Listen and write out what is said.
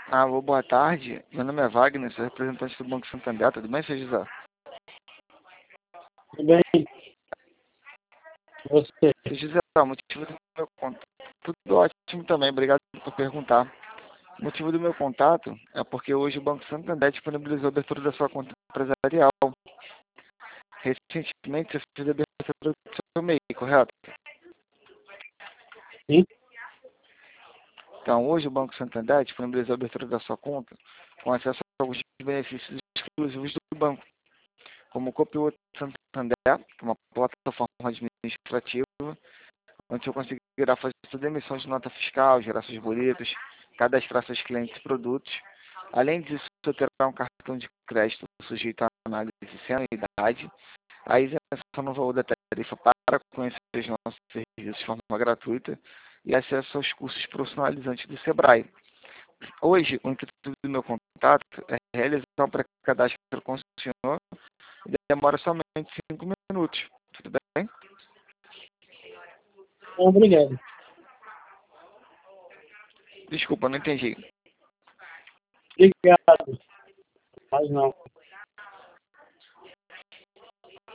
Alô, boa tarde. Meu nome é Wagner, sou representante do Banco Santander. Tudo bem, seu José? Tudo bem? Você? Seu José, o motivo do meu contato. Tudo ótimo também, obrigado por perguntar. O motivo do meu contato é porque hoje o Banco Santander disponibilizou a abertura da sua conta empresarial. Recentemente você fez a abertura do seu MEI, correto? Sim? Então, hoje o Banco Santander disponibilizou a abertura da sua conta com acesso a alguns benefícios exclusivos do banco, como o Copilot Santander, que é uma plataforma administrativa, onde você conseguirá fazer toda a emissão de nota fiscal, gerar seus boletos, cadastrar seus clientes e produtos. Além disso, você terá um cartão de crédito sujeito à análise sem anuidade, a isenção no valor da tarifa para conhecer os nossos serviços de forma gratuita e acesso aos cursos profissionalizantes do Sebrae. Hoje, o intuito do meu contato é realizar um pré-cadastro com o senhor e demora somente 5 minutos. Tudo bem? Obrigado. Desculpa, não entendi. Obrigado. Mas não.